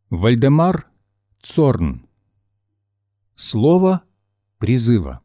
Вальдемар Цорн. Слово призыва.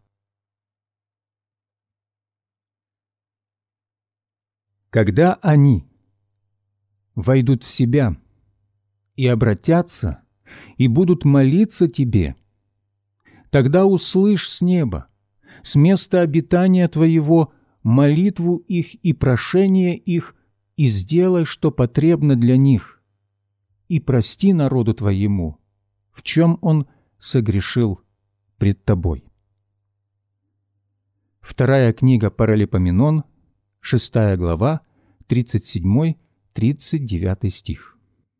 Когда они войдут в себя и обратятся, и будут молиться Тебе, тогда услышь с неба, с места обитания Твоего, молитву их и прошение их, и сделай, что потребно для них, и прости народу Твоему, в чем он согрешил пред Тобой. Вторая книга Паралипоменон, 6 глава, 37-39 стих.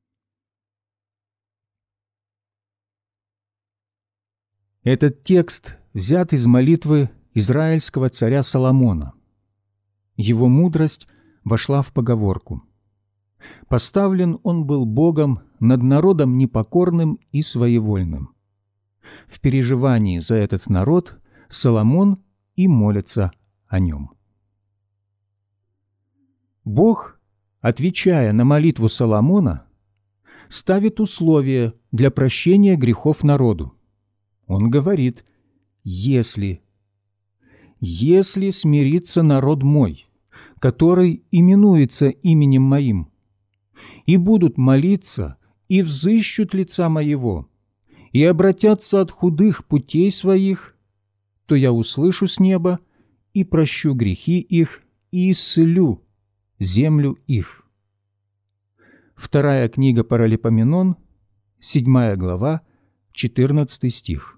Этот текст взят из молитвы израильского царя Соломона. Его мудрость вошла в поговорку. Поставлен он был Богом над народом непокорным и своевольным. В переживании за этот народ Соломон и молится о нем. Бог, отвечая на молитву Соломона, ставит условия для прощения грехов народу. Он говорит: «Если смирится народ мой, который именуется именем моим, и будут молиться, и взыщут лица моего, и обратятся от худых путей своих, то я услышу с неба и прощу грехи их, и исцелю землю их». Вторая книга Паралипоменон, 7 глава, 14 стих.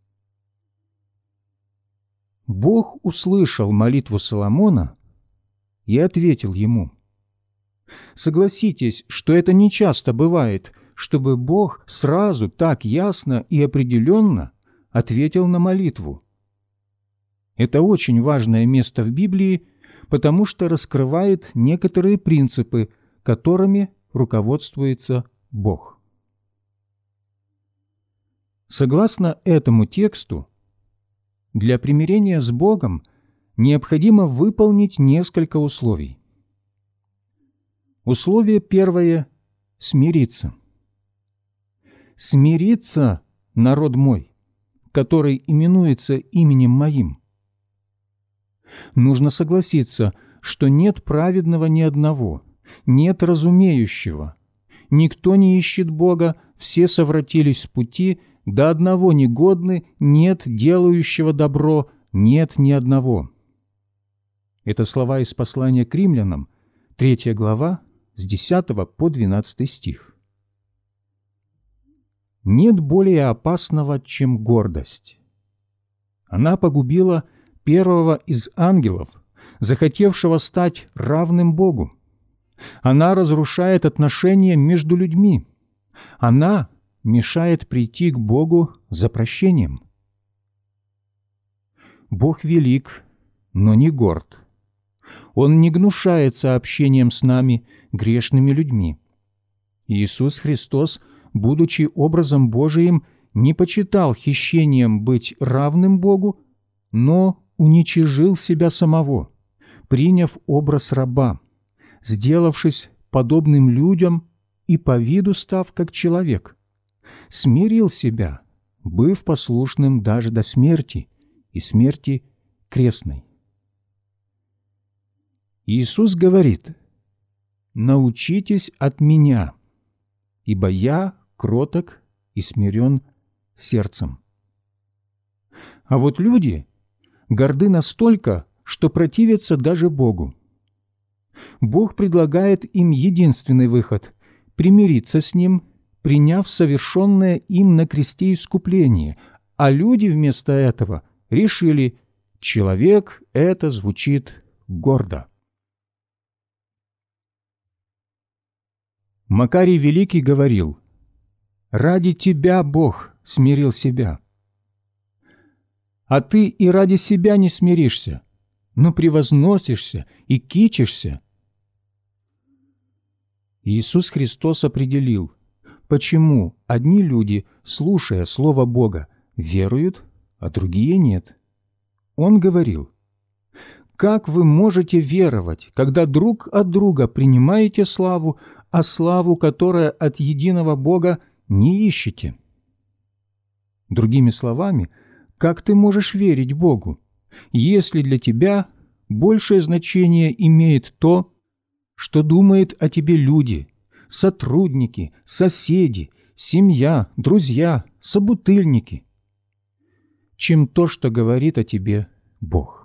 Бог услышал молитву Соломона и ответил ему. Согласитесь, что это нечасто бывает, чтобы Бог сразу так ясно и определенно ответил на молитву. Это очень важное место в Библии, потому что раскрывает некоторые принципы, которыми руководствуется Бог. Согласно этому тексту, для примирения с Богом необходимо выполнить несколько условий. Условие первое – смириться. «Смирится народ мой, который именуется именем моим». Нужно согласиться, что нет праведного ни одного, нет разумеющего. Никто не ищет Бога, все совратились с пути, до одного негодны, нет делающего добро, нет ни одного. Это слова из послания к римлянам, 3 глава, с 10 по 12 стих. Нет более опасного, чем гордость. Она погубила первого из ангелов, захотевшего стать равным Богу. Она разрушает отношения между людьми. Она мешает прийти к Богу за прощением. Бог велик, но не горд. Он не гнушается общением с нами, грешными людьми. Иисус Христос, будучи образом Божиим, не почитал хищением быть равным Богу, но уничижил себя самого, приняв образ раба, сделавшись подобным людям и по виду став как человек, смирил себя, быв послушным даже до смерти и смерти крестной. Иисус говорит: «Научитесь от Меня, ибо Я кроток и смирен сердцем». А вот люди горды настолько, что противятся даже Богу. Бог предлагает им единственный выход – примириться с Ним, приняв совершенное им на кресте искупление, а люди вместо этого решили: человек – это звучит гордо. Макарий Великий говорил: «Ради тебя Бог смирил себя». А ты и ради себя не смиришься, но превозносишься и кичишься. Иисус Христос определил, почему одни люди, слушая Слово Бога, веруют, а другие нет. Он говорил: «Как вы можете веровать, когда друг от друга принимаете славу, а славу, которая от единого Бога, не ищете». Другими словами, как ты можешь верить Богу, если для тебя большее значение имеет то, что думают о тебе люди, сотрудники, соседи, семья, друзья, собутыльники, чем то, что говорит о тебе Бог?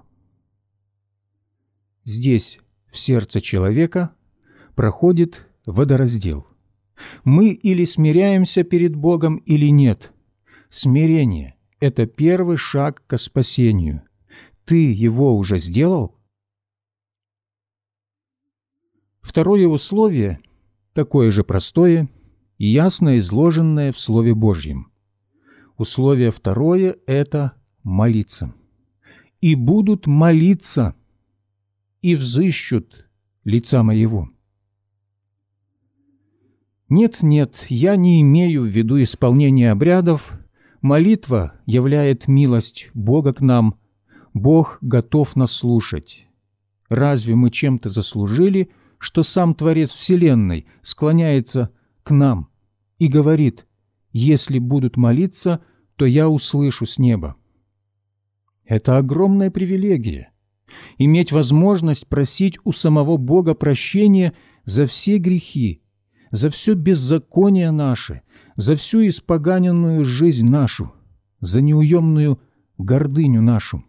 Здесь, в сердце человека, проходит водораздел. Мы или смиряемся перед Богом, или нет. Смирение – это первый шаг ко спасению. Ты его уже сделал? Второе условие, такое же простое и ясно изложенное в Слове Божьем. Условие второе – это молиться. «И будут молиться, и взыщут лица моего». Нет, я не имею в виду исполнение обрядов. Молитва являет милость Бога к нам. Бог готов нас слушать. Разве мы чем-то заслужили, что сам Творец Вселенной склоняется к нам и говорит: «Если будут молиться, то я услышу с неба»? Это огромная привилегия – иметь возможность просить у самого Бога прощения за все грехи, за все беззаконие наше, за всю испоганенную жизнь нашу, за неуемную гордыню нашу.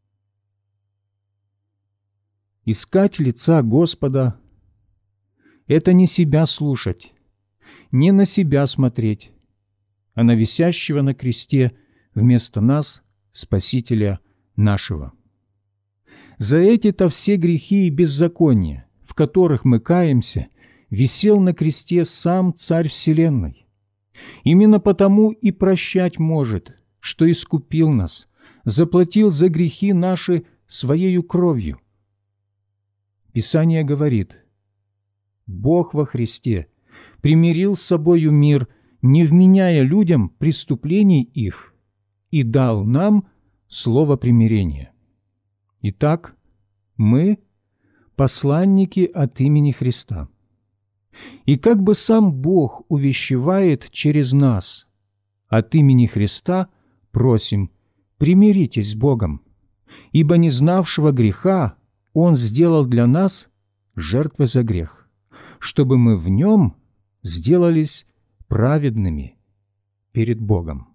Искать лица Господа – это не себя слушать, не на себя смотреть, а на висящего на кресте вместо нас Спасителя нашего. За эти-то все грехи и беззакония, в которых мы каемся, висел на кресте сам Царь Вселенной. Именно потому и прощать может, что искупил нас, заплатил за грехи наши Своею кровью. Писание говорит: «Бог во Христе примирил с собою мир, не вменяя людям преступлений их, и дал нам слово примирения». Итак, мы – посланники от имени Христа. И как бы сам Бог увещевает через нас, от имени Христа просим: примиритесь с Богом, ибо не знавшего греха Он сделал для нас жертвой за грех, чтобы мы в Нем сделались праведными перед Богом.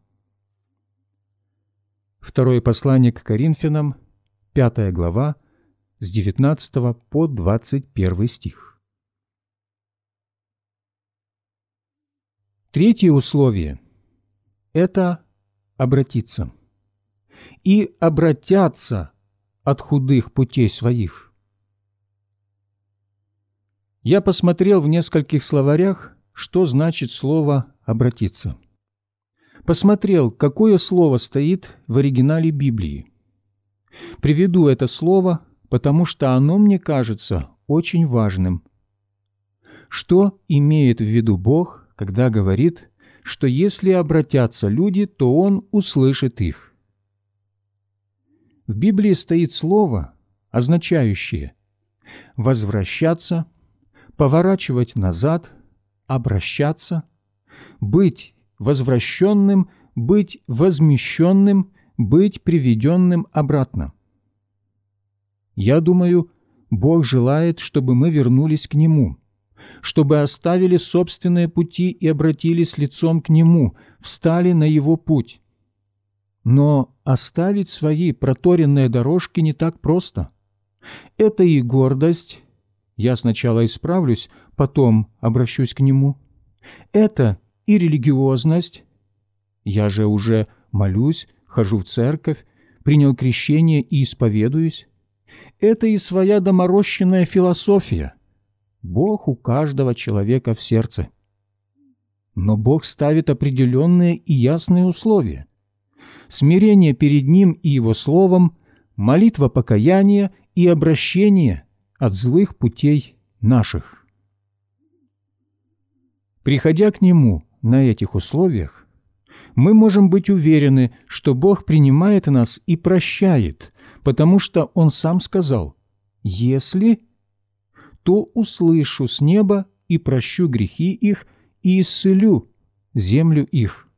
Второе послание к Коринфянам, 5 глава, с 19 по 21 стих. Третье условие – это обратиться. «И обратятся от худых путей своих». Я посмотрел в нескольких словарях, что значит слово «обратиться». Посмотрел, какое слово стоит в оригинале Библии. Приведу это слово, потому что оно мне кажется очень важным. Что имеет в виду Бог, когда говорит, что если обратятся люди, то Он услышит их? В Библии стоит слово, означающее возвращаться, поворачивать назад, обращаться, быть возвращенным, быть возмещенным, быть приведенным обратно. Я думаю, Бог желает, чтобы мы вернулись к Нему, чтобы оставили собственные пути и обратились лицом к Нему, встали на Его путь. Но оставить свои проторенные дорожки не так просто. Это и гордость, я сначала исправлюсь, потом обращусь к Нему. Это и религиозность, я же уже молюсь, хожу в церковь, принял крещение и исповедуюсь. Это и своя доморощенная философия. Бог у каждого человека в сердце. Но Бог ставит определенные и ясные условия. Смирение перед Ним и Его Словом, молитва покаяния и обращение от злых путей наших. Приходя к Нему на этих условиях, мы можем быть уверены, что Бог принимает нас и прощает, потому что Он сам сказал: «Если, то услышу с неба и прощу грехи их и исцелю землю их.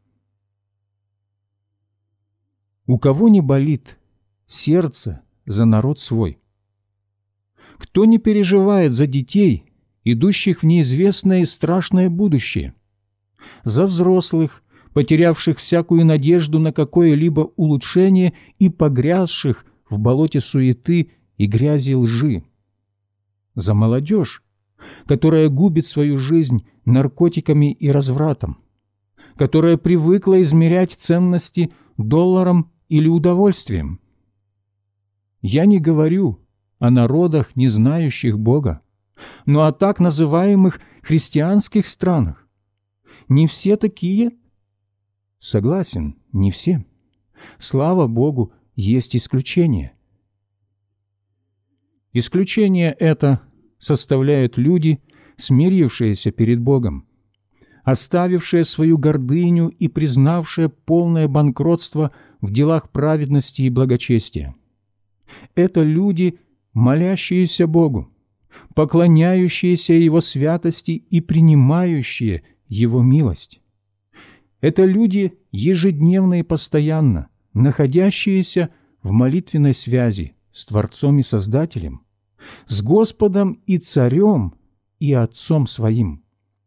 У кого не болит сердце за народ свой? Кто не переживает за детей, идущих в неизвестное и страшное будущее? За взрослых, потерявших всякую надежду на какое-либо улучшение и погрязших в болоте суеты и грязи лжи? За молодежь, которая губит свою жизнь наркотиками и развратом, которая привыкла измерять ценности долларом или удовольствием? Я не говорю о народах, не знающих Бога, но о так называемых христианских странах. Не все такие? Согласен, не все. Слава Богу, есть исключения. Исключение это составляют люди, смирившиеся перед Богом, оставившие свою гордыню и признавшие полное банкротство в делах праведности и благочестия. Это люди, молящиеся Богу, поклоняющиеся Его святости и принимающие Его милость. Это люди, ежедневно и постоянно находящиеся в молитвенной связи с Творцом и Создателем, с Господом и Царем и Отцом Своим.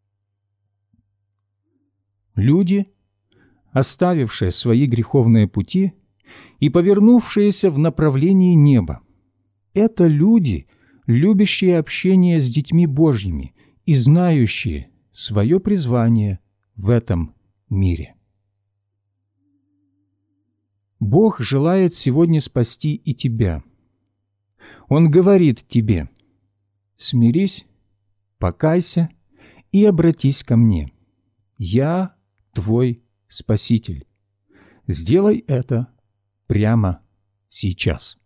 Люди, оставившие свои греховные пути и повернувшиеся в направлении неба. Это люди, любящие общение с детьми Божьими и знающие свое призвание в этом мире. Бог желает сегодня спасти и тебя. Он говорит тебе: смирись, покайся и обратись ко мне. Я твой Спаситель. Сделай это прямо сейчас.